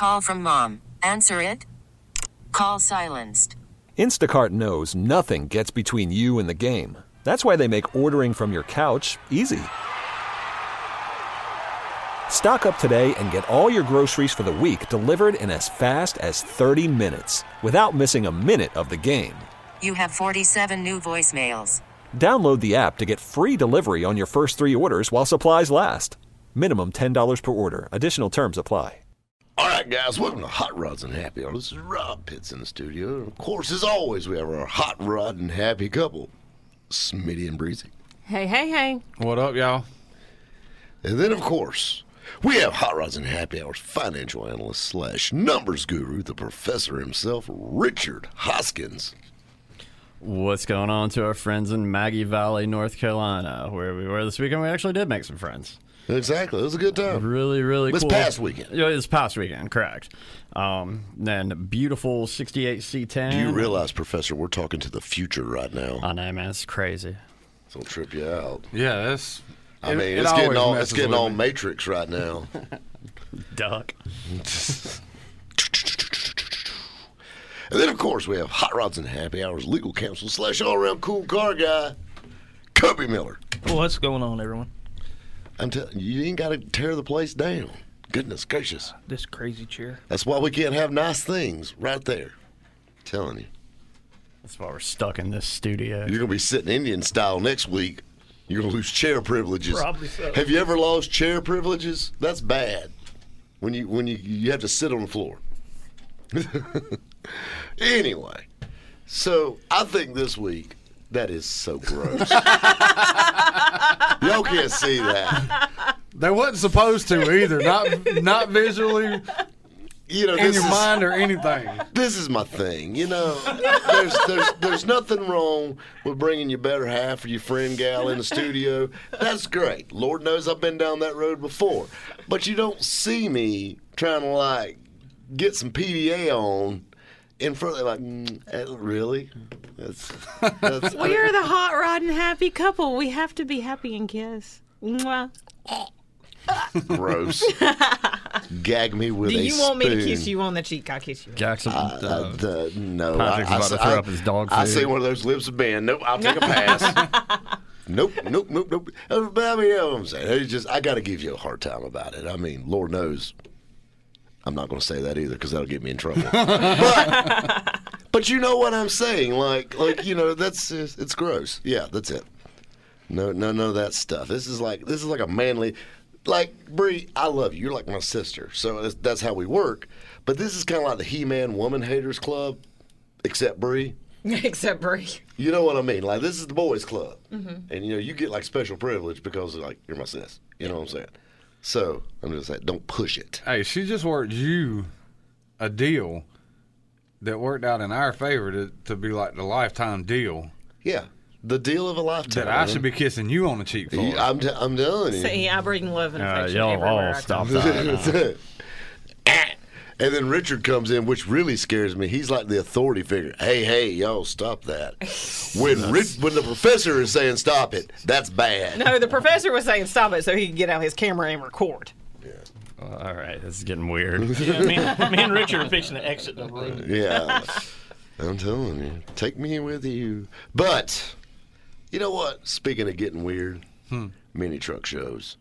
Call from mom. Answer it. Call silenced. Instacart knows nothing gets between you and the game. That's why they make ordering from your couch easy. Stock up today and get all your groceries for the week delivered in as fast as 30 minutes without missing a minute of the game. You have 47 new voicemails. Download the app to get free delivery on your first 3 orders while supplies last. Minimum $10 per order. Additional terms apply. All right, guys, welcome to Hot Rods and Happy Hour. This is Rob Pitts in the studio. And of course, as always, we have our Hot Rod and Happy couple, Smitty and Breezy. Hey, hey, hey. What up, y'all? And then, of course, we have Hot Rods and Happy Hour's financial analyst / numbers guru, the professor himself, Richard Hoskins. What's going on to our friends in Maggie Valley, North Carolina, where we were this weekend? We actually did make some friends. Exactly. It was a good time. Really, really This cool. past weekend. Yeah, this past weekend, correct. Then beautiful 68 C10. Do you realize, Professor, we're talking to the future right now? I know, man. It's crazy. It's going to trip you out. Yeah, that's. I mean, it it's getting always all messes getting with all me. Matrix right now. Duck. And then, of course, we have Hot Rods and Happy Hours legal counsel / all-around cool car guy, Cubby Miller. What's going on, everyone? I'm telling you, you ain't got to tear the place down. Goodness gracious. This crazy chair. That's why we can't have nice things right there. Telling you. That's why we're stuck in this studio. You're going to be sitting Indian style next week. You're going to lose chair privileges. Probably so. Have you ever lost chair privileges? That's bad. When you have to sit on the floor. Anyway, so I think this week, that is so gross. Y'all can't see that. They wasn't supposed to either. Not visually You know, in this your is, mind or anything. This is my thing. You know, there's nothing wrong with bringing your better half or your friend gal in the studio. That's great. Lord knows I've been down that road before. But you don't see me trying to, like, get some PDA on in front of, like, really? That's We are the Hot Rod and Happy couple. We have to be happy and kiss. Mwah. gross. Gag me with a Do you want me to spoon. kiss you on the cheek? I'll kiss you. Jackson. No, Patrick's about to throw up his dog I food. see one of those lips of band. Nope, I'll take a pass. Nope. But I mean, you know what I'm saying? It's just, I got to give you a hard time about it. I mean, Lord knows, I'm not going to say that either because that'll get me in trouble. But you know what I'm saying? Like you know, it's gross. Yeah, that's it. No, none of that stuff. This is like a manly. Like, Bree, I love you. You're like my sister. So that's how we work. But this is kind of like the He-Man Woman Haters Club, except Bree. Except Brie. You know what I mean? Like, this is the boys' club. Mm-hmm. And, you know, you get, like, special privilege because, like, you're my sis. You know what I'm saying? So, I'm just saying, don't push it. Hey, she just worked you a deal that worked out in our favor to be like the lifetime deal. Yeah. The deal of a lifetime. That I should be kissing you on the cheek for. I'm telling you. See, I bring love and affection y'all everywhere all I stop come. that. And then Richard comes in, which really scares me. He's like the authority figure. Hey, y'all, stop that. When the professor is saying stop it, that's bad. No, the professor was saying stop it so he could get out his camera and record. All right, this is getting weird. Yeah, me and Richard are fixing to exit the room. Yeah. I'm telling you. Take me with you. But, you know what? Speaking of getting weird, mini truck shows.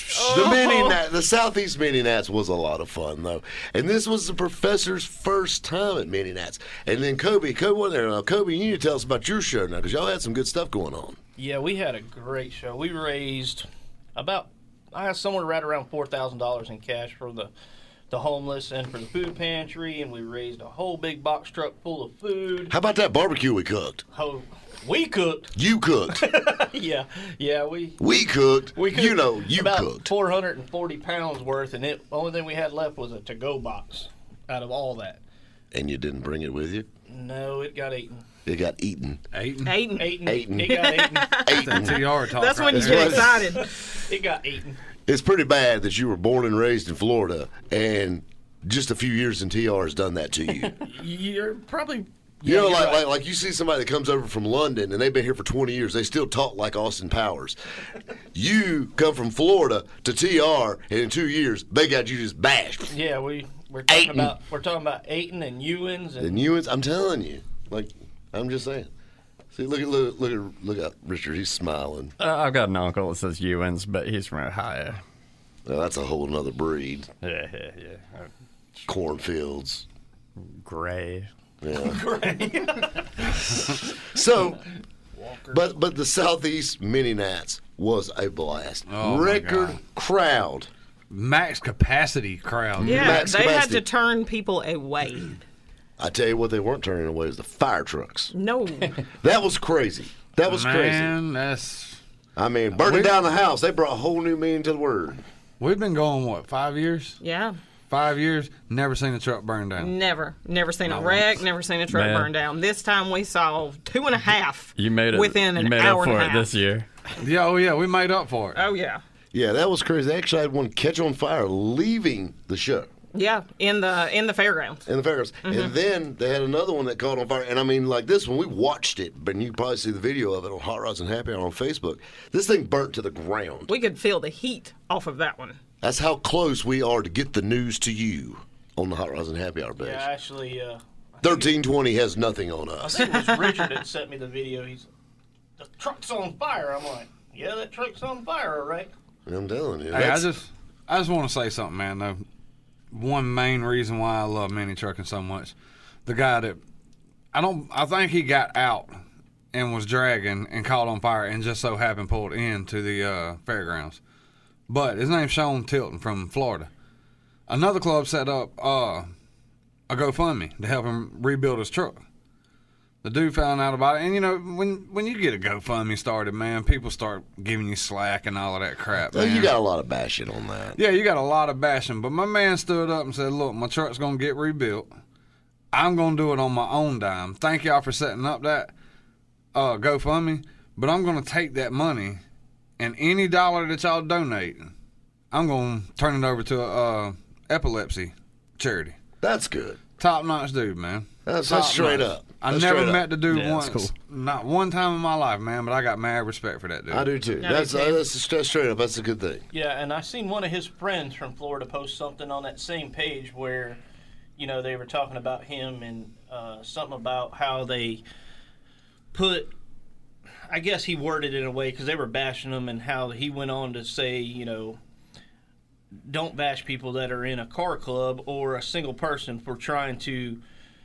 The Southeast Mini Nats was a lot of fun, though. And this was the professor's first time at Mini Nats. And then Kobe wasn't there. Now, Kobe, you need to tell us about your show now, because y'all had some good stuff going on. Yeah, we had a great show. We raised somewhere right around $4,000 in cash for the homeless and for the food pantry, and we raised a whole big box truck full of food. How about that barbecue we cooked? We cooked. You cooked. Yeah, we cooked. We cooked. You know, you about cooked. 440 pounds worth, and the only thing we had left was a to-go box out of all that. And you didn't bring it with you? No, it got eaten. It got eaten. Aiden. Eaten. It got eaten. Eaten. TR talk. That's right when you there. get excited. It got eaten. It's pretty bad that you were born and raised in Florida, and just a few years in TR has done that to you. You're probably You know, you're right. like you see somebody that comes over from London and they've been here for 20 years. They still talk like Austin Powers. You come from Florida to TR, and in 2 years they got you just bashed. Yeah, we're talking about Ayton and Ewins and And Ewins, I'm telling you, like I'm just saying. See, look at Richard. He's smiling. I've got an uncle that says Ewins, but he's from Ohio. Now, that's a whole nother breed. Yeah. Cornfields. Gray. Yeah. So, but the Southeast Mini Nats was a blast. Oh, my Record God. crowd. Max capacity crowd. Yeah, Max they had capacity. to turn people away. I tell you what, they weren't turning away was the fire trucks. No. That was crazy. That was crazy. Man, that's. I mean, burning down the house, they brought a whole new meaning to the word. We've been going, what, 5 years? Yeah. 5 years, never seen a truck burn down. Never seen a Not wreck. once. Never seen a truck Man. burn down. This time we saw 2.5. You made it within an you made hour up and for a it half. this year. Yeah, oh yeah, we made up for it. Oh yeah, Yeah, that was crazy. They actually had one catch on fire leaving the show yeah. In the fairgrounds. in the fairgrounds. And then they had another one that caught on fire. And I mean, like this one, we watched it, but you can probably see the video of it on Hot Rods and Happy Hour on Facebook. This thing burnt to the ground. We could feel the heat off of that one. That's how close we are to get the news to you on the Hot Rods and Happy Hour page. yeah, actually, 1320 has nothing on I us. think it was Richard that sent me the video. He's the truck's on fire. I'm like, yeah, that truck's on fire, all right. I'm telling you. Hey, I that's- just want to say something, man. Though, one main reason why I love mini trucking so much, the guy that I think he got out and was dragging and caught on fire and just so happened pulled into the fairgrounds. But his name's Sean Tilton from Florida. Another club set up a GoFundMe to help him rebuild his truck. The dude found out about it, and you know when you get a GoFundMe started, man, people start giving you slack and all of that crap. Well, Man. you got a lot of bashing on that. Yeah, you got a lot of bashing, but my man stood up and said, "Look, my truck's gonna get rebuilt. I'm gonna do it on my own dime. Thank y'all for setting up that GoFundMe, but I'm gonna take that money and any dollar that y'all donate, I'm gonna turn it over to a epilepsy charity." That's good. Top notch dude, man. That's Top straight notch. up. I That's never straight met up. the dude Yeah, once, that's cool. not one time in my life, man. But I got mad respect for that dude. I do too. I do That's too. that's straight up. That's a good thing. Yeah, and I seen one of his friends from Florida post something on that same page where, you know, they were talking about him and something about how they put. I guess he worded it in a way because they were bashing him, and how he went on to say, you know, don't bash people that are in a car club or a single person for trying to.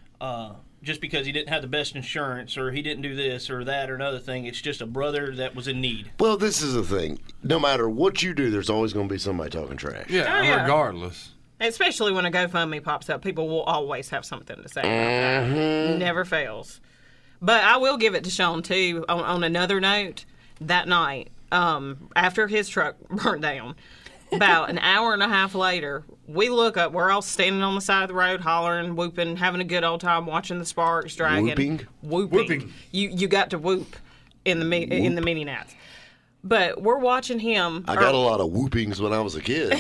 Just because he didn't have the best insurance or he didn't do this or that or another thing, it's just a brother that was in need. Well, this is the thing. No matter what you do, there's always going to be somebody talking trash. Yeah, Oh, yeah. regardless. Especially when a GoFundMe pops up, people will always have something to say about that. Never fails. But I will give it to Sean, too, on another note. That night, after his truck burnt down, about an hour and a half later, we look up. We're all standing on the side of the road, hollering, whooping, having a good old time, watching the sparks dragging. Whooping. You got to whoop in the mini nats. But we're watching him. I got a lot of whoopings when I was a kid.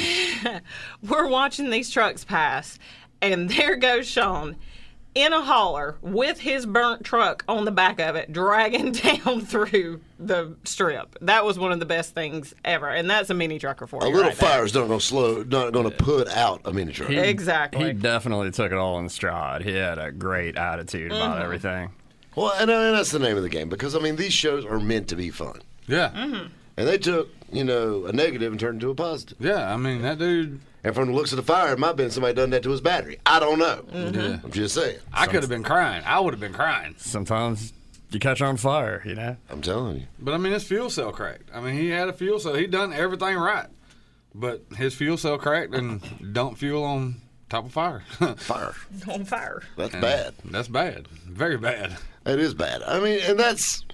We're watching these trucks pass, and there goes Sean in a hauler with his burnt truck on the back of it, dragging down through the strip. That was one of the best things ever, and that's a mini trucker for A you. little right there. fire's not going to put out a mini truck. Exactly. He definitely took it all in stride. He had a great attitude about everything. Well, and that's the name of the game because I mean these shows are meant to be fun, Yeah. and they took a negative and turned it into a positive. Yeah, I mean, that dude, And from the looks of the fire, it might have been somebody done that to his battery. I don't know. yeah. I'm just saying. I could have been crying. I would have been crying. Sometimes you catch on fire, you know? I'm telling you. But I mean, his fuel cell cracked. I mean, he had a fuel cell. He done everything right. But his fuel cell cracked and dumped fuel on top of fire. Fire. On fire. That's bad. That's bad. Very bad. It is bad. I mean, and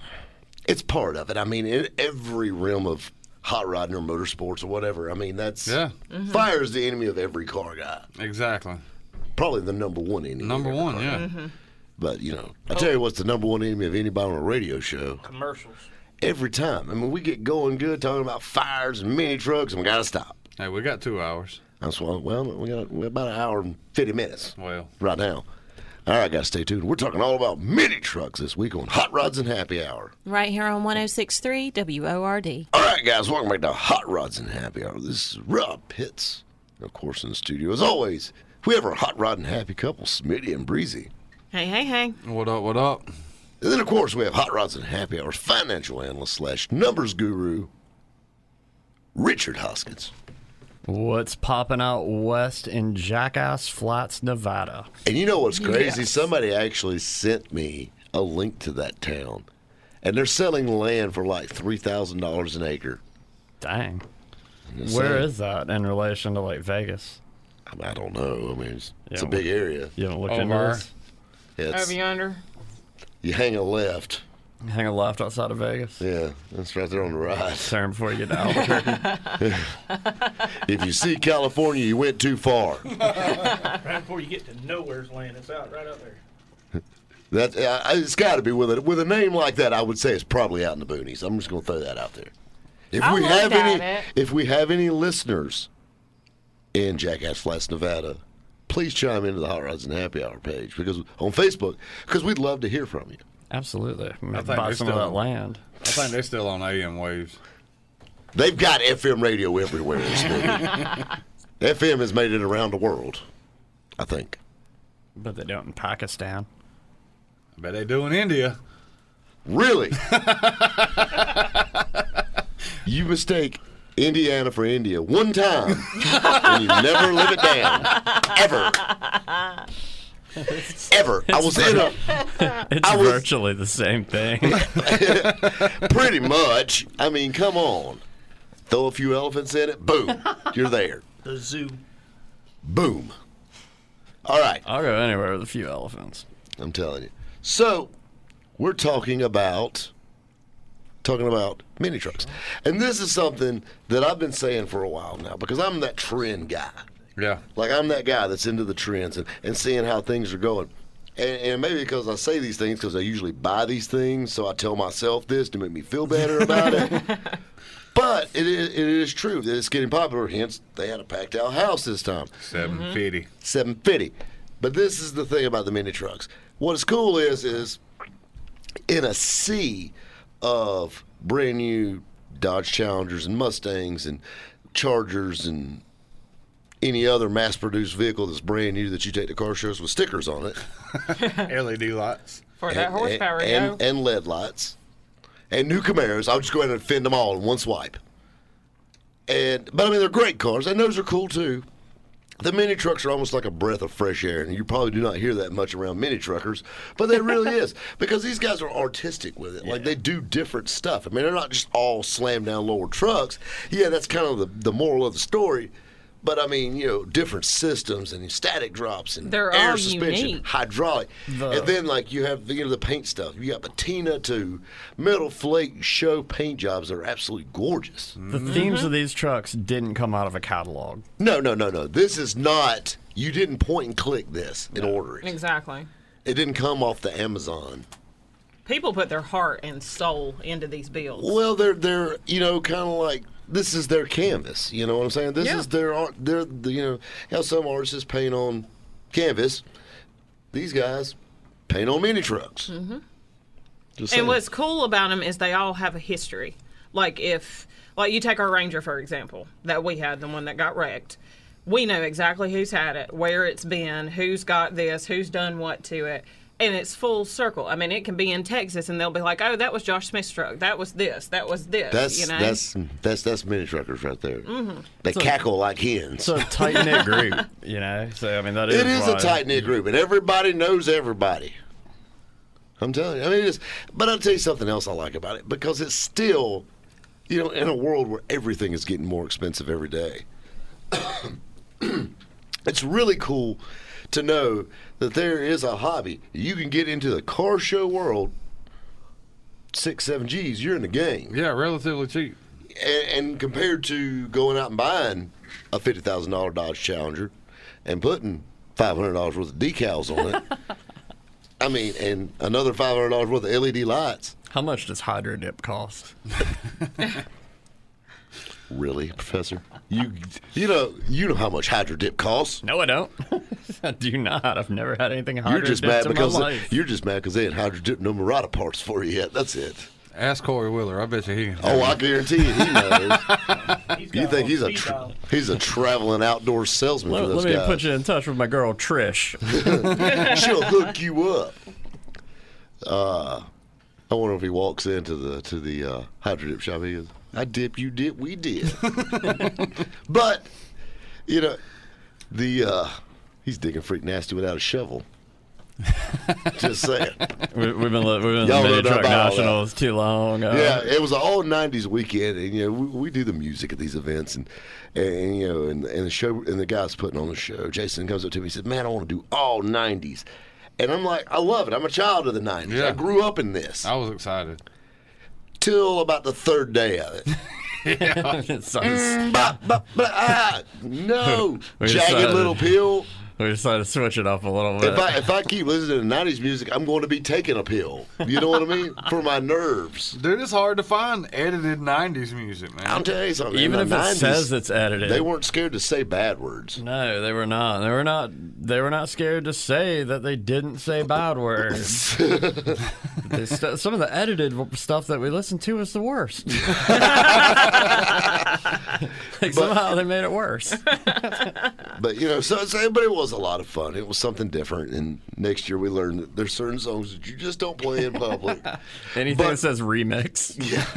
it's part of it. I mean, in every realm of hot rodding or motorsports or whatever, I mean, Yeah, fire is the enemy of every car guy. exactly. Probably the number one enemy. of Number every one, car yeah. guy. But, I tell you what's the number one enemy of anybody on a radio show. Commercials. Every time. I mean, we get going good talking about fires and mini trucks, and we got to stop. Hey, we got 2 hours. That's why, well, we got about an hour and 50 minutes Well, right now. All right, guys, stay tuned. We're talking all about mini trucks this week on Hot Rods and Happy Hour. Right here on 106.3 WORD. All right, guys, welcome back to Hot Rods and Happy Hour. This is Rob Pitts, of course, in the studio. As always, we have our Hot Rod and Happy couple, Smitty and Breezy. Hey, hey, hey. What up, what up? And then, of course, we have Hot Rods and Happy Hour's financial analyst / numbers guru, Richard Hoskins. What's popping out west in Jackass Flats, Nevada? And you know what's crazy? Yes. Somebody actually sent me a link to that town. And they're selling land for like $3,000 an acre. Dang. Just Where saying. is that in relation to like Vegas? I don't know. I mean, it's a Yeah, big area. You haven't looked into Over. this? It's, Over yonder. you hang a left. Hang a left outside of Vegas. Yeah, that's right there on the right. Turn before you get to Albuquerque. If you see California, you went too far. Right before you get to Nowhere's Land, it's out right up there. That it's got to be with a name like that. I would say it's probably out in the boonies. I'm just going to throw that out there. If I we looked have at any, it. if we have any listeners in Jackass Flats, Nevada, please chime into the Hot Rods and Happy Hour page because on Facebook because we'd love to hear from you. Absolutely. think Buy they're some of still- that land. I think they're still on AM waves. They've got FM radio everywhere. FM has made it around the world, I think. But they don't in Pakistan. I bet they do in India. Really? You mistake Indiana for India one time, and you never live it down. Ever. Ever. I was in a... It's I was- virtually the same thing. Pretty much. I mean, come on. Throw a few elephants in it, boom, you're there. The zoo. Boom. All right, I'll go anywhere with a few elephants. I'm telling you. So, we're talking about mini trucks. And this is something that I've been saying for a while now because I'm that trend guy. Yeah. Like, I'm that guy that's into the trends and seeing how things are going. And maybe because I say these things because I usually buy these things, so I tell myself this to make me feel better about it. But it is true that it's getting popular. Hence, they had a packed out house this time. 750. 750. But this is the thing about the mini trucks. What is cool is in a sea of brand new Dodge Challengers and Mustangs and Chargers and any other mass-produced vehicle that's brand new that you take to car shows with stickers on it. LED lights. For that horsepower, yo. and LED lights. And new Camaros. I'll just go ahead and fend them all in one swipe. But I mean, they're great cars, and those are cool too. The mini trucks are almost like a breath of fresh air, and you probably do not hear that much around mini truckers, but it really is because these guys are artistic with it. Like they do different stuff. I mean, they're not just all slam down lower trucks. Yeah, that's kind of the moral of the story. But I mean, different systems and static drops and They're air all suspension, unique. hydraulic, and then like you have the paint stuff. You got patina to metal flake show paint jobs that are absolutely gorgeous. The themes of these trucks didn't come out of a catalog. No. This is not. You didn't point and click this and order it. Exactly. It didn't come off the Amazon. People put their heart and soul into these builds. Well, they're kind of like this is their canvas. You know what I'm saying? This is their art. How some artists paint on canvas. These guys paint on mini trucks. Mm-hmm. And what's cool about them is they all have a history. Like you take our Ranger, for example, that we had, the one that got wrecked. We know exactly who's had it, where it's been, who's got this, who's done what to it. And it's full circle. I mean, it can be in Texas, and they'll be like, "Oh, that was Josh Smith's truck. That was this. That was this." That's mini truckers right there. Mm-hmm. They cackle like hens. It's a tight knit group, So I mean, that is. It is why- a tight knit group, and everybody knows everybody. I'm telling you. I mean, it is. But I'll tell you something else I like about it because it's still, in a world where everything is getting more expensive every day. It's really cool to know that there is a hobby. You can get into the car show world, 6-7 G's, you're in the game. Yeah, relatively cheap. And compared to going out and buying a $50,000 Dodge Challenger and putting $500 worth of decals on it, I mean, and another $500 worth of LED lights. How much does Hydro Dip cost? Really, Professor? You know how much Hydro Dip costs. No, I don't. I do not. I've never had anything higher You're just mad in my because life. they ain't Hydro Dip no Murata parts for you yet. That's it. Ask Corey Wheeler. I bet you he can. Oh, I guarantee you he knows. You think he's a he's a traveling outdoor salesman for those Let me guys? put you in touch with my girl Trish. She'll hook you up. I wonder if he walks into the Hydro Dip shop. He goes, "I dip, you dip, we dip." But he's digging freak nasty without a shovel. Just saying. We've been in Y'all the know Mini Truck about all that. Nationals too long. Yeah, it was an all '90s weekend, and we do the music at these events, and the show, and the guy's putting on the show. Jason comes up to me, he said, "Man, I want to do all '90s," and I'm like, "I love it. I'm a child of the '90s. Yeah. I grew up in this." I was excited. Till about the third day of it. It sounds- No, We jagged decided- little pill. we decided to switch it up a little bit. If I keep listening to '90s music, I'm going to be taking a pill. You know what I mean? For my nerves. Dude, it's hard to find edited '90s music, man. I'll tell you something. Even in if the it 90s, says it's edited. they weren't scared to say bad words. No, they were not. They were not scared to say that they didn't say bad words. Some of the edited stuff that we listened to was the worst. Somehow they made it worse. But but it was a lot of fun. It was something different. And next year we learned that there's certain songs that you just don't play in public. Anything that says remix.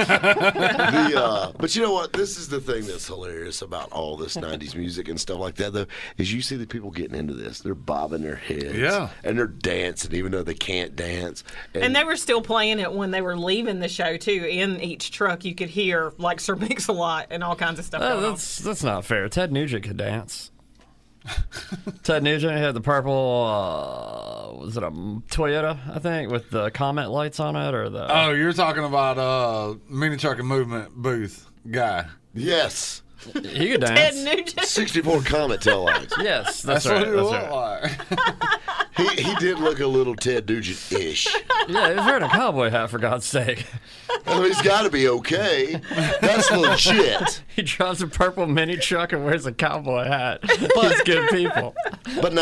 But you know what? This is the thing that's hilarious about all this '90s music and stuff like that, though, is you see the people getting into this. They're bobbing their heads. Yeah. And they're dancing, even though they can't dance. And they were still playing it when they were leaving the show too. In each truck, you could hear like Sir Mix-a-Lot and all kinds of stuff going on. That's not fair. Ted Nugent could dance. Ted Nugent had the purple, was it a Toyota, I think, with the Comet lights on it, or the... Oh, you're talking about Mini Truck and Movement booth guy. Yes. He could Ted dance. Nugent. 64 Comet tail lights. Yes, That's right. what it That's looked right. like. He did look a little Ted Nugent-ish. Yeah, he was wearing a cowboy hat, for God's sake. Oh, he's got to be okay. That's legit. He drives a purple mini truck and wears a cowboy hat. He's good people. But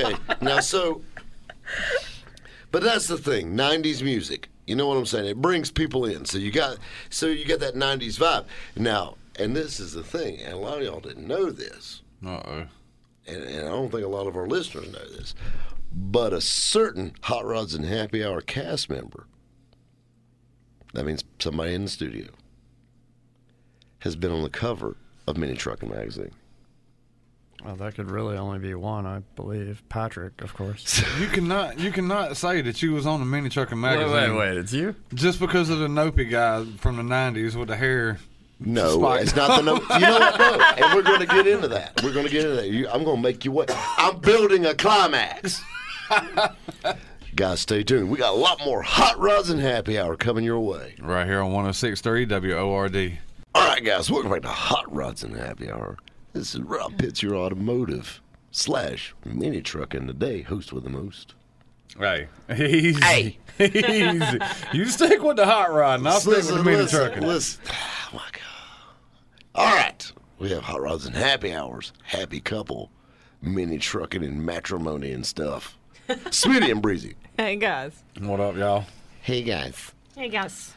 but that's the thing. '90s music. You know what I'm saying? It brings people in. So you got that '90s vibe. Now, and this is the thing, and a lot of y'all didn't know this, Uh-oh. and I don't think a lot of our listeners know this, but a certain Hot Rods and Happy Hour cast member, that means somebody in the studio, has been on the cover of Mini Trucking Magazine. Well, that could really only be one, I believe. Patrick, of course. You cannot say that you was on the Mini Trucking magazine. Wait, it's you? Just because of the Nopi guy from the '90s with the hair. No, Spike. it's not the no. You know what? No, and we're going to get into that. I'm going to make you wait. I'm building a climax. Guys, stay tuned. We got a lot more Hot Rods and Happy Hour coming your way. Right here on 106.3 WORD. All right, guys, welcome back to Hot Rods and Happy Hour. This is Rob Pitts, your automotive / mini trucking today, host with the most. Hey, easy. Easy. You stick with the hot rod, and I'll stick with the mini trucking. Listen. Oh, my God. All right. We have Hot Rods and Happy Hours, happy couple, mini trucking and matrimony and stuff. Smitty and Breezy. Hey guys. What up, y'all? Hey, guys. Hey guys.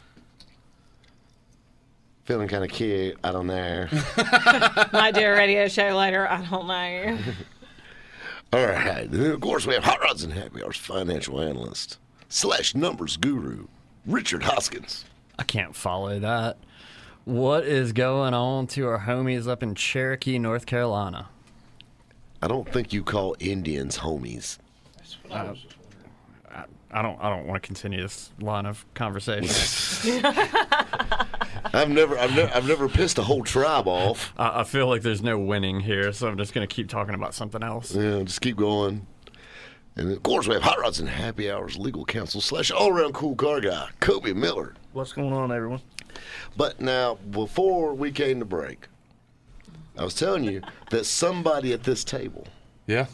Feeling kind of cute out on there. Might do a radio show later. I don't know. All right. And then, of course, we have Hot Rods and Happy Hours financial analyst / numbers guru, Richard Hoskins. I can't follow that. What is going on to our homies up in Cherokee, North Carolina? I don't think you call Indians homies. That's what I was just wondering. I don't want to continue this line of conversation. I've never pissed a whole tribe off. I feel like there's no winning here, so I'm just going to keep talking about something else. Yeah, just keep going. And of course, we have Hot Rods and Happy Hours legal counsel / all-around cool car guy, Kobe Miller. What's going on, everyone? But now, before we came to break, I was telling you that somebody at this table Yeah.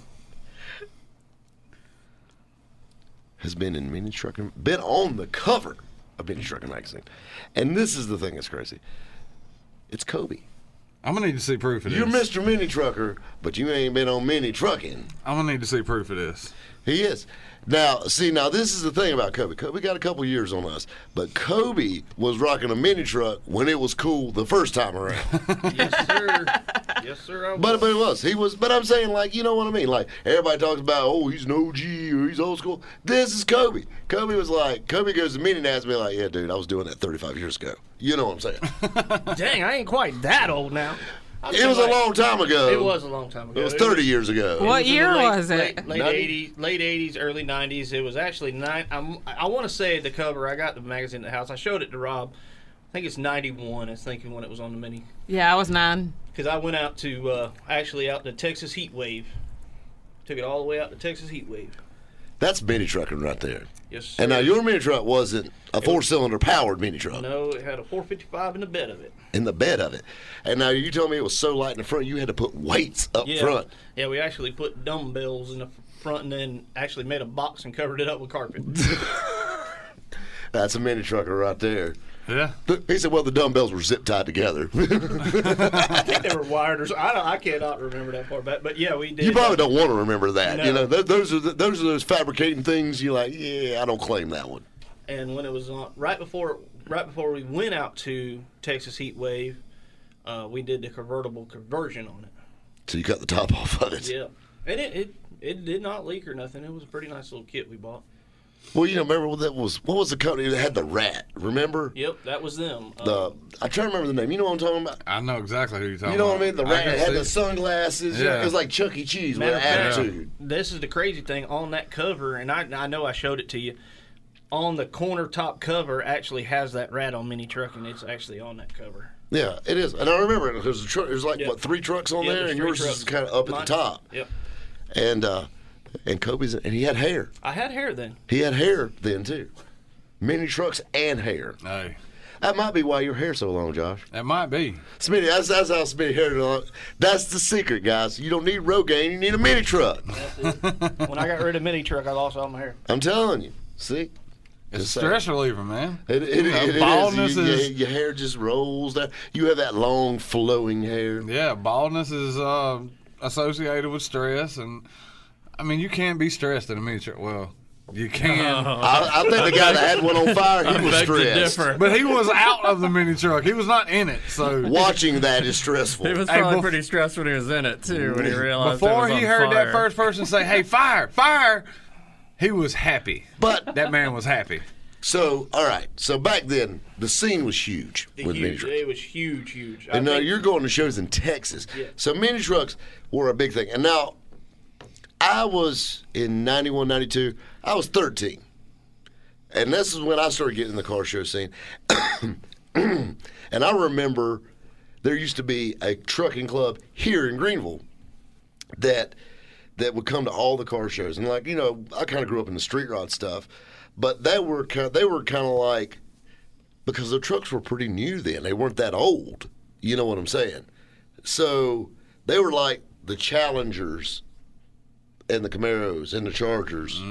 has been in Mini Trucking, been on the cover of Mini Trucking magazine. And this is the thing that's crazy. It's Kobe. I'm gonna need to see proof of this. You're Mr. Mini Trucker, but you ain't been on mini trucking. I'm gonna need to see proof of this. He is. Now, this is the thing about Kobe. Kobe got a couple years on us, but Kobe was rocking a mini truck when it was cool the first time around. Yes, sir. Yes, sir. I was. But it was. He was. But I'm saying, like, you know what I mean? Like, everybody talks about, oh, he's an OG or he's old school. This is Kobe. Kobe goes to Mini Nats and be like, yeah, dude, I was doing that 35 years ago. You know what I'm saying? Dang, I ain't quite that old now. It was a long time ago. It was a long time ago. It was 30 years ago. What in the year late- was it? Late 80s, late 80s, early 90s. It was actually I want to say the cover. I got the magazine at the house. I showed it to Rob. I think it's 91. I was thinking when it was on the mini. Yeah, I was 9. Because I went out to out to Texas Heat Wave. Took it all the way out to Texas Heat Wave. That's mini trucking right there. Yes, sir. And now your mini truck wasn't a 4-cylinder powered mini truck. No, it had a 455 in the bed of it. In the bed of it. And now you told me it was so light in the front, you had to put weights up front. Yeah, we actually put dumbbells in the front and then actually made a box and covered it up with carpet. That's a mini trucker right there. Yeah. He said, well, the dumbbells were zip tied together. I think they were wired or something. I cannot remember that far back. But yeah, we did. You probably don't want to remember that. No. You know, those are those fabricating things you're like, yeah, I don't claim that one. And when it was on, right before we went out to Texas Heat Wave, we did the convertible conversion on it. So you cut the top off of it. Yeah, and it did not leak or nothing. It was a pretty nice little kit we bought. Well, you know, remember what was the company that had the rat? Remember? Yep, that was them. I try to remember the name. You know what I'm talking about? I know exactly who you're talking about. You know what I mean? The rat can had see the it. sunglasses. Yeah. It was like Chuck E. Cheese with Matter of fact, attitude. This is the crazy thing on that cover, and I know I showed it to you. On the corner top cover actually has that rat on Mini Truck, and it's actually on that cover. Yeah, it is. And I remember it. There's like, Yep. what, 3 trucks on Yeah, there? there's And 3 yours is trucks. kind of up at Mine- the top. Yep. And Kobe's, and he had hair. I had hair then. He had hair then, too. Mini trucks and hair. Hey, That might be why your hair's so long, Josh. that might be. Smitty, that's how Smitty hair. That's the secret, guys. You don't need Rogaine, you need a mini truck. When I got rid of Mini Truck, I lost all my hair. I'm telling you. See? It's Just stress reliever, man. It baldness is. is Your hair just rolls down. You have that long, flowing hair. yeah. Baldness is associated with stress, and I mean you can't be stressed in a mini truck. Well, you can, I think the guy that had one on fire, he was Beg to stressed. differ. but he was out of the mini truck. He was not in it. So Watching that is stressful. He was Hey, probably bef- pretty stressed when he was in it too. When he realized before it was he on heard fire. that first person say, "Hey, fire, fire," he was happy. But That man was happy. so, all right. So back then, the scene was huge with mini trucks. It was huge. And now you're going to shows in Texas. Yeah. So mini trucks were a big thing. And now, I was in 91, 92, I was 13. And this is when I started getting in the car show scene. And I remember there used to be a trucking club here in Greenville that would come to all the car shows. And like, you know, I kind of grew up in the street rod stuff, but they were kind of like, because the trucks were pretty new then. They weren't that old. You know what I'm saying? So they were like the Challengers and the Camaros and the Chargers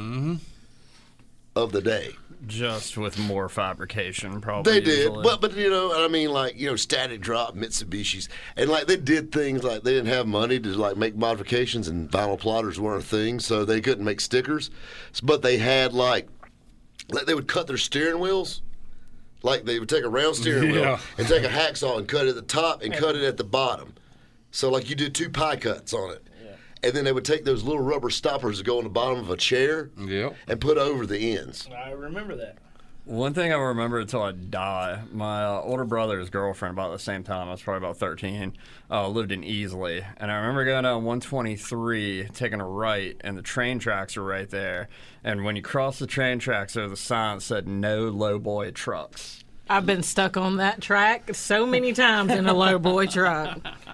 of the day. Just with more fabrication, probably. They did, usually. but you know, I mean, like, you know, Static Drop, Mitsubishis, and like they did things like they didn't have money to like make modifications, and vinyl plotters weren't a thing, so they couldn't make stickers. But they had like they would cut their steering wheels. Like they would take a round steering wheel Yeah. and take a hacksaw and cut it at the top and cut it at the bottom. So like you did 2 pie cuts on it. And then they would take those little rubber stoppers that go on the bottom of a chair Yep. and put over the ends. I remember that. One thing I remember until I die, my older brother's girlfriend, about the same time, I was probably about 13, lived in Easley. And I remember going down 123, taking a right, and the train tracks are right there. And when you cross the train tracks, there's a sign that said, "No lowboy trucks." I've been stuck on that track so many times in a low boy truck.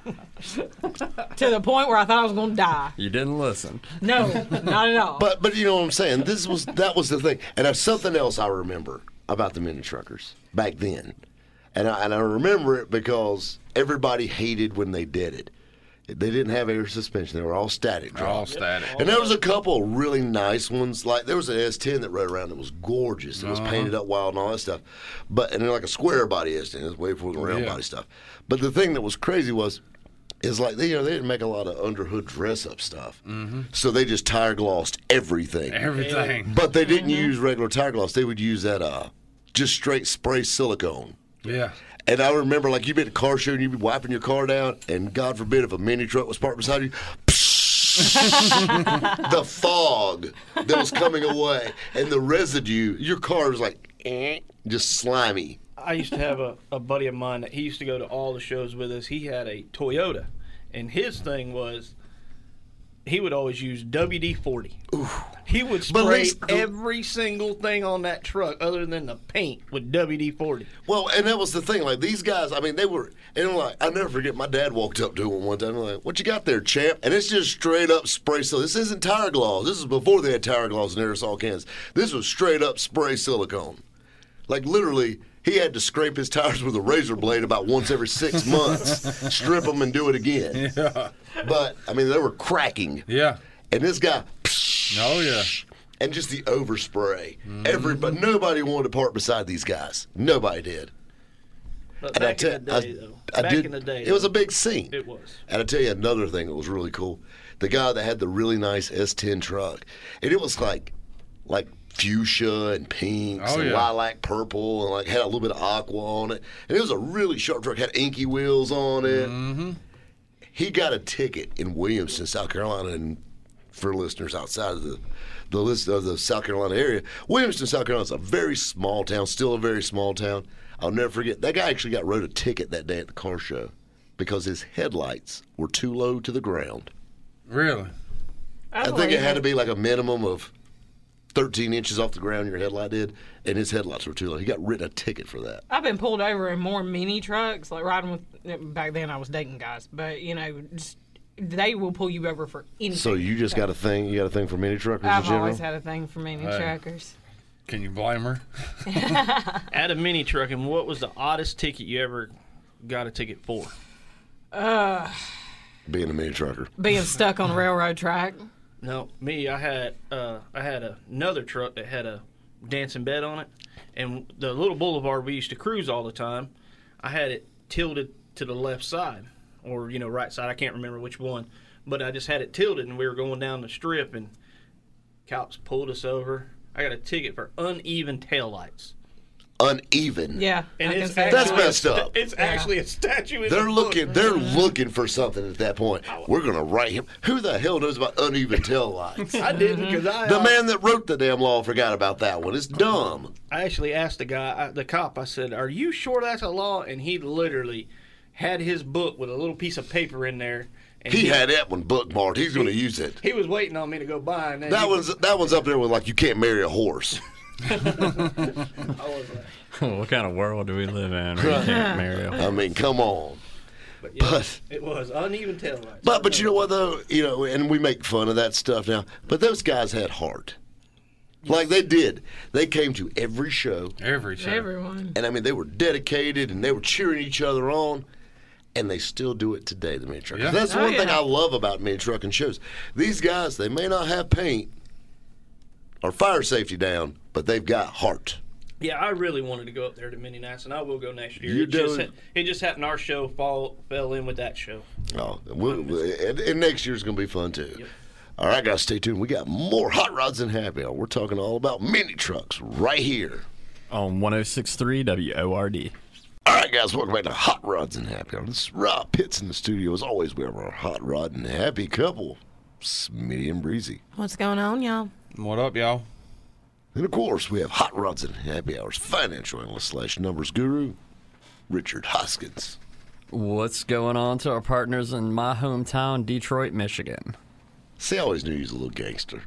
To the point where I thought I was going to die. You didn't listen. No, not at all. But you know what I'm saying? That was the thing. And there's something else I remember about the mini truckers back then. And I remember it because everybody hated when they did it. They didn't have air suspension. They were all static drops. All static. And there was a couple of really nice ones. Like there was an S10 that rode around that was gorgeous. It was painted up wild and all that stuff. And they're like a square body S10. It was way before the round body stuff. But the thing that was crazy is like they didn't make a lot of underhood dress up stuff. So they just tire glossed everything. Everything. But they didn't use regular tire gloss. They would use that just straight spray silicone. Yeah. And I remember, like, you'd be at a car show and you'd be wiping your car down, and God forbid if a mini truck was parked beside you, the fog that was coming away and the residue, your car was like, just slimy. I used to have a buddy of mine that he used to go to all the shows with us. He had a Toyota, and his thing was he would always use WD-40. He would spray every single thing on that truck other than the paint with WD-40. Well, and that was the thing. Like, these guys, I mean, they were, and I'm like, I'll never forget, my dad walked up to him one time. I'm like, what you got there, champ? And it's just straight up spray silicone. This isn't tire gloss. This is before they had tire gloss and aerosol cans. This was straight up spray silicone. Like, literally, he had to scrape his tires with a razor blade about once every 6 months, strip them, and do it again. Yeah. But, I mean, they were cracking. Yeah. And this guy, Oh, yeah. and just the overspray. Everybody, nobody wanted to park beside these guys. Nobody did. But And back in the day, though. It was a big scene. It was. And I tell you another thing that was really cool. The guy that had the really nice S10 truck, and it was like fuchsia and pinks and lilac purple and like had a little bit of aqua on it. And it was a really sharp truck, had inky wheels on it. He got a ticket in Williamston, South Carolina, and for listeners outside of the list of the South Carolina area, Williamston, South Carolina is a very small town, still a very small town. I'll never forget, that guy actually got wrote a ticket that day at the car show because his headlights were too low to the ground. Really? I think it had to be like a minimum of 13 inches off the ground your headlight did, and his headlights were too low. He got written a ticket for that. I've been pulled over in more mini trucks, like riding with, back then I was dating guys, but, just, they will pull you over for anything. So you just got a thing, for mini truckers in I've general? always had a thing for mini truckers. Can you blame her? At a mini truck, and what was the oddest ticket you ever got a ticket for? Being a mini trucker. Being stuck on a railroad track. No, me. I had another truck that had a dancing bed on it, and the little boulevard we used to cruise all the time, I had it tilted to the left side, or right side. I can't remember which one, but I just had it tilted, and we were going down the strip, and cops pulled us over. I got a ticket for uneven taillights. Uneven. Yeah, And it's That's actually messed up. It's actually a statue. In They're the looking. book. They're looking for something at that point. We're gonna write him. Who the hell knows about uneven tail lights? I didn't because The man that wrote the damn law forgot about that one. It's dumb. I actually asked the cop. I said, "Are you sure that's a law?" And he literally had his book with a little piece of paper in there. And He had that one bookmarked. He's gonna use it. He was waiting on me to go by, and then That one's up there with like you can't marry a horse. I was like, What kind of world do we live in where you can't marry a I mean, come on. but, yeah, But it was uneven tail lights. but you know what though? And we make fun of that stuff now. But those guys had heart. Like they did. They came to every show. Every show. Everyone. And I mean, they were dedicated and they were cheering each other on. And they still do it today, the mini truckers. Yeah. That's Oh, one thing yeah. I love about mini trucking shows. These guys, they may not have paint or fire safety down, but they've got heart. Yeah, I really wanted to go up there to Mini Nights, and I will go next year. You It just happened our show fell in with that show. Oh, and next year's going to be fun too. Yep. All right, guys, stay tuned. We got more Hot Rods and Happy Hour. We're talking all about mini trucks right here. on 106.3 WORD. All right, guys, welcome back to Hot Rods and Happy Hour. This is Rob Pitts in the studio. As always, we have our Hot Rod and Happy couple, Smitty and Breezy. What's going on, y'all? What up, y'all? And, of course, we have Hot Rods and Happy Hour's financial analyst / numbers guru, Richard Hoskins. What's going on to our partners in my hometown, Detroit, Michigan? See, I always knew he was a little gangster.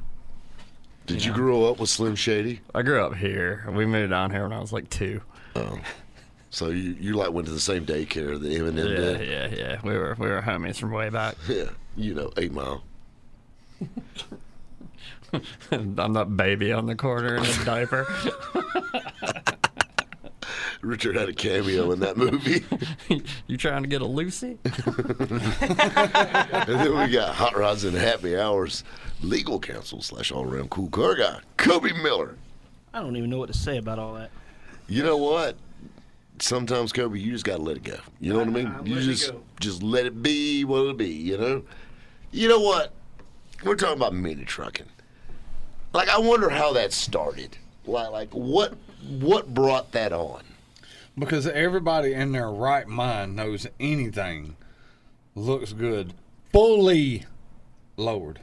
Did you grow up with Slim Shady? I grew up here. We moved down here when I was like 2. Oh. So you like went to the same daycare that Eminem did? Yeah. We were homies from way back. Yeah, 8 Mile. I'm that baby on the corner in a diaper. Richard had a cameo in that movie. You trying to get a Lucy? And then we got Hot Rods and Happy Hours legal counsel / all-around cool car guy, Kobe Miller. I don't even know what to say about all that. You know what? Sometimes, Kobe, you just got to let it go. You know what I mean? I'm You letting it just go. just let it be what it'll be, you know? You know what? We're talking about mini trucking. Like, I wonder how that started. Like what brought that on? Because everybody in their right mind knows anything looks good fully lowered.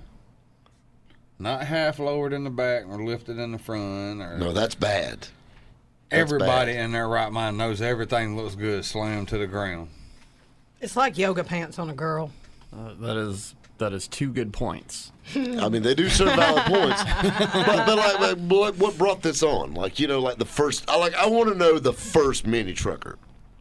Not half lowered in the back or lifted in the front. Or No, that's bad. everybody bad. in their right mind knows everything looks good slammed to the ground. It's like yoga pants on a girl. That is 2 good points. I mean, they do serve valid points. But what brought this on? Like, you know, like the first. I want to know the first mini trucker.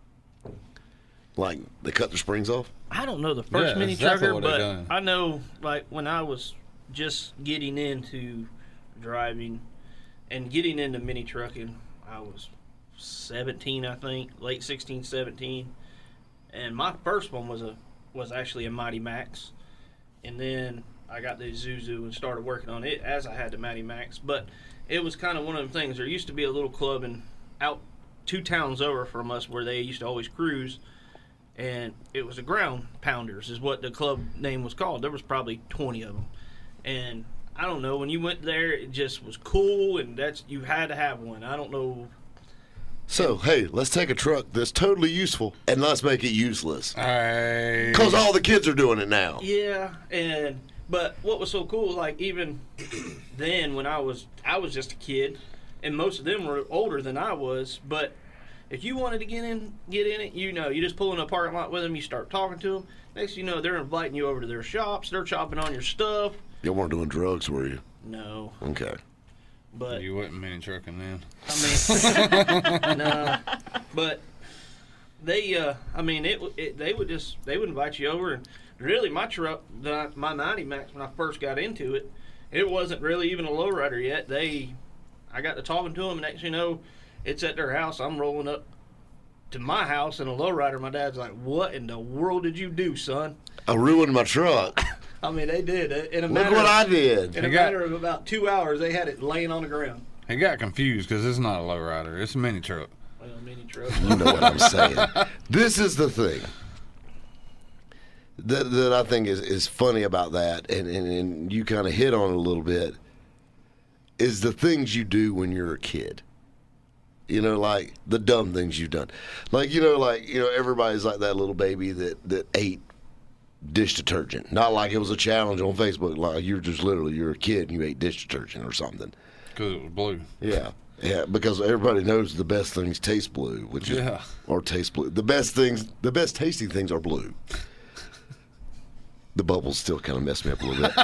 Like, they cut their springs off? I don't know the first Yeah, mini exactly trucker, what they but done. I know, like, when I was just getting into driving and getting into mini trucking, I was 17, I think, late 16, 17. And my first one was actually a Mighty Max. And then I got the Isuzu and started working on it as I had the Mighty Max. But it was kind of one of them things. There used to be a little club out 2 towns over from us where they used to always cruise. And it was the Ground Pounders is what the club name was called. There was probably 20 of them. And I don't know, when you went there, it just was cool, and you had to have one. I don't know. So, hey, let's take a truck that's totally useful and let's make it useless. Hey. Because all the kids are doing it now. Yeah, but what was so cool, like, even then when I was just a kid, and most of them were older than I was, but if you wanted to get in it, you know, you just pull in a parking lot with them, you start talking to them. Next thing you know, they're inviting you over to their shops, they're chopping on your stuff. You weren't doing drugs, were you? No, Okay. but You wasn't mini trucking then. I mean, no, but they would invite you over, and really my truck, my 90 Max, when I first got into it, it wasn't really even a lowrider yet. I got to talking to them, and next thing you know, it's at their house. I'm rolling up to my house in a lowrider. My dad's like, "What in the world did you do, son?" I ruined my truck. I mean, they did. Look what I did. In a matter of about 2 hours, they had it laying on the ground. He got confused because it's not a lowrider. It's a mini truck. Well, mini truck. You know what I'm saying. This is the thing that I think is funny about that, and you kind of hit on it a little bit, is the things you do when you're a kid. You know, like the dumb things you've done. Like, everybody's like that little baby that ate dish detergent. Not like it was a challenge on Facebook. Like you're a kid and you ate dish detergent or something. Because it was blue. Yeah. Yeah, because everybody knows the best things taste blue, which is or taste blue. The best tasting things are blue. The bubbles still kind of mess me up a little bit.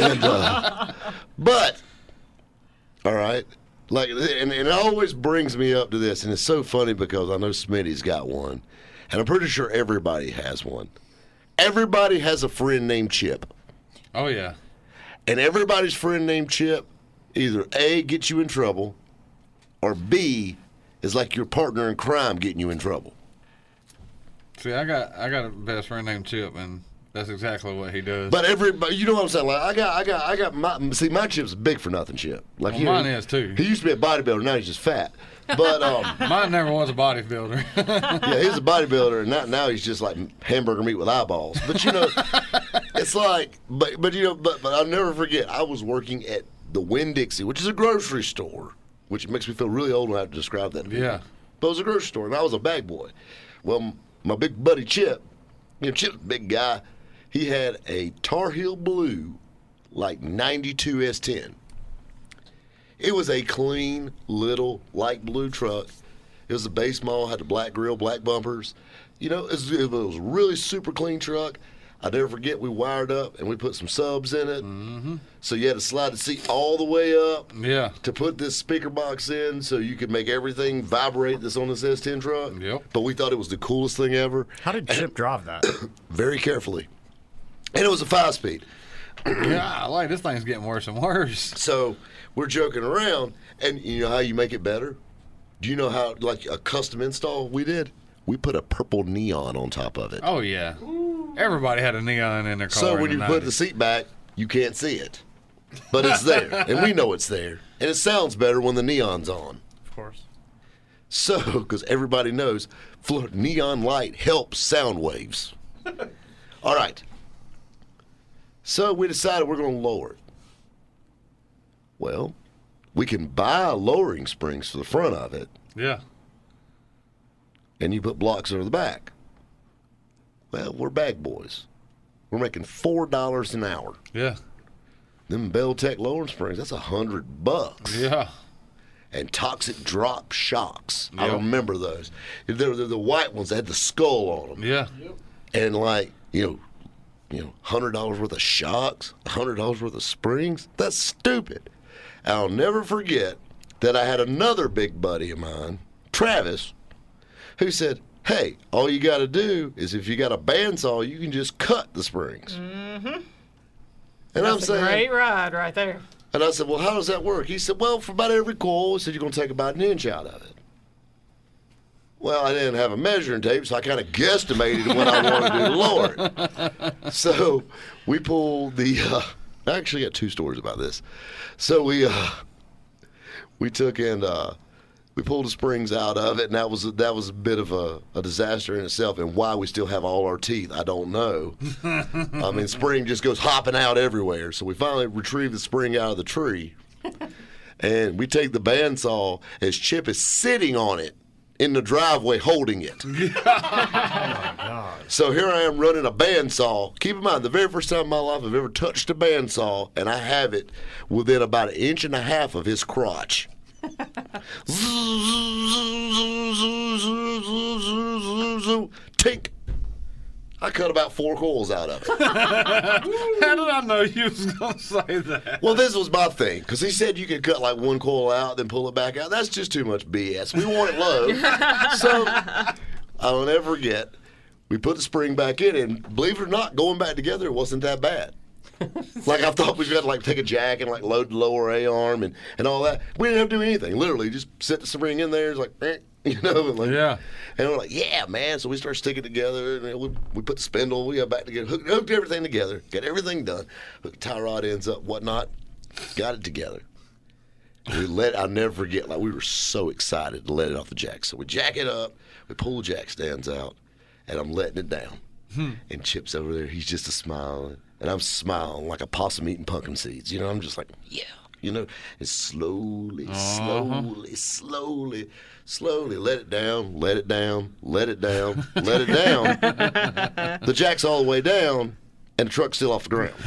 But all right. Like, and it always brings me up to this, and it's so funny because I know Smitty's got one, and I'm pretty sure everybody has one. Everybody has a friend named Chip. Oh, yeah. And everybody's friend named Chip either A, gets you in trouble, or B, is like your partner in crime getting you in trouble. See, I got a best friend named Chip, and that's exactly what he does. But everybody, you know what I'm saying? Like I got my Chip's a big for nothing Chip. Like Well, mine is too. He used to be a bodybuilder, now he's just fat. But mine never was a bodybuilder. yeah, he's a bodybuilder, and now he's just like hamburger meat with eyeballs. But it's like, but I'll never forget. I was working at the Winn-Dixie, which is a grocery store, which makes me feel really old when I have to describe that to people. Yeah. But it was a grocery store, and I was a bag boy. Well, my big buddy Chip, Chip's a big guy. He had a Tar Heel Blue, like 92 S10. It was a clean, little, light blue truck. It was a base model, had the black grill, black bumpers. It was a really super clean truck. I'll never forget, we wired up and we put some subs in it. Mm-hmm. So you had to slide the seat all the way up to put this speaker box in so you could make everything vibrate that's on this S10 truck. Yep. But we thought it was the coolest thing ever. How did Chip drive that? Very carefully. And it was a 5-speed. Yeah, like this thing's getting worse and worse. So we're joking around, and you know how you make it better? Do you know how, like a custom install we did? We put a purple neon on top of it. Oh, yeah. Everybody had a neon in their car. So when you put the seat back, you can't see it. But it's there, and we know it's there. And it sounds better when the neon's on. Of course. So, because everybody knows neon light helps sound waves. All right. So we decided we're going to lower it. Well, we can buy lowering springs for the front of it. Yeah. And you put blocks over the back. Well, we're bag boys. We're making $4 an hour. Yeah. Them Bell-Tech lowering springs, that's $100. Yeah. And Toxic Drop shocks. Yep. I remember those. They're the white ones that had the skull on them. Yeah. And like, $100 worth of shocks, $100 worth of springs. That's stupid. I'll never forget that I had another big buddy of mine, Travis, who said, hey, all you got to do is if you got a bandsaw, you can just cut the springs. Mm-hmm. And I'm saying, great ride right there. And I said, well, how does that work? He said, well, for about every coil, he said, you're going to take about an inch out of it. Well, I didn't have a measuring tape, so I kind of guesstimated when I wanted to lower it. So we pulled the I actually got two stories about this. So we took and we pulled the springs out of it, and that was a bit of a disaster in itself. And why we still have all our teeth, I don't know. I mean, spring just goes hopping out everywhere. So we finally retrieved the spring out of the tree, and we take the bandsaw as Chip is sitting on it in the driveway holding it. Oh my God. So here I am running a bandsaw. Keep in mind, the very first time in my life I've ever touched a bandsaw, and I have it within about 1.5 inches of his crotch. Tink. I cut about 4 coils out of it. How did I know you was going to say that? Well, this was my thing, because he said you could cut like 1 coil out, then pull it back out. That's just too much BS. We want it low. So I'll never forget, we put the spring back in, and believe it or not, going back together, it wasn't that bad. Like I thought we had to like take a jack and like load the lower A-arm and all that. We didn't have to do anything. Literally, just set the spring in there. It's like, and like, yeah. And we're like, yeah, man. So we start sticking together, and we put the spindle, we got back together, hooked everything together, got everything done. Hooked tie rod ends up, whatnot, got it together. And I'll never forget, like we were so excited to let it off the jack. So we jack it up, we pull the jack stands out, and I'm letting it down. And Chip's over there, he's just smiling. And I'm smiling like a possum eating pumpkin seeds. I'm just like, yeah. It's slowly let it down, let it down, let it down, let it down. The jack's all the way down, and the truck's still off the ground.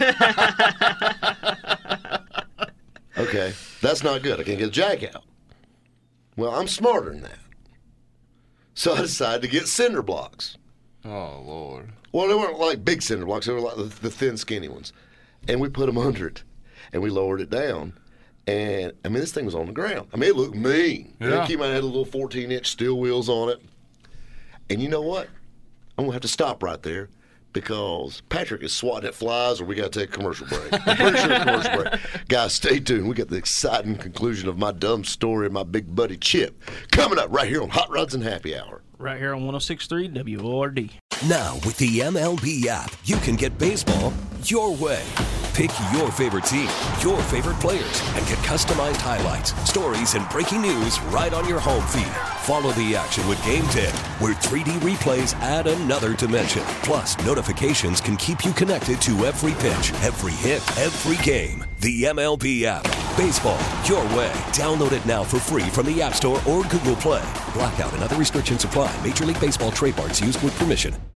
Okay, that's not good. I can't get the jack out. Well, I'm smarter than that. So I decided to get cinder blocks. Oh, Lord. Well, they weren't like big cinder blocks. They were like the thin, skinny ones. And we put them under it, and we lowered it down. And, I mean, this thing was on the ground. I mean, it looked mean. Yeah. It came out, had a little 14-inch steel wheels on it. And you know what? I'm going to have to stop right there because Patrick is swatting at flies, or we got to take a commercial break. I'm pretty sure a commercial break. Guys, stay tuned. We got the exciting conclusion of my dumb story of my big buddy Chip coming up right here on Hot Rods and Happy Hour. Right here on 106.3 WORD. Now, with the MLB app, you can get baseball your way. Pick your favorite team, your favorite players, and get customized highlights, stories, and breaking news right on your home feed. Follow the action with Game 10, where 3D replays add another dimension. Plus, notifications can keep you connected to every pitch, every hit, every game. The MLB app. Baseball your way. Download it now for free from the App Store or Google Play. Blackout and other restrictions apply. Major League Baseball trademarks used with permission.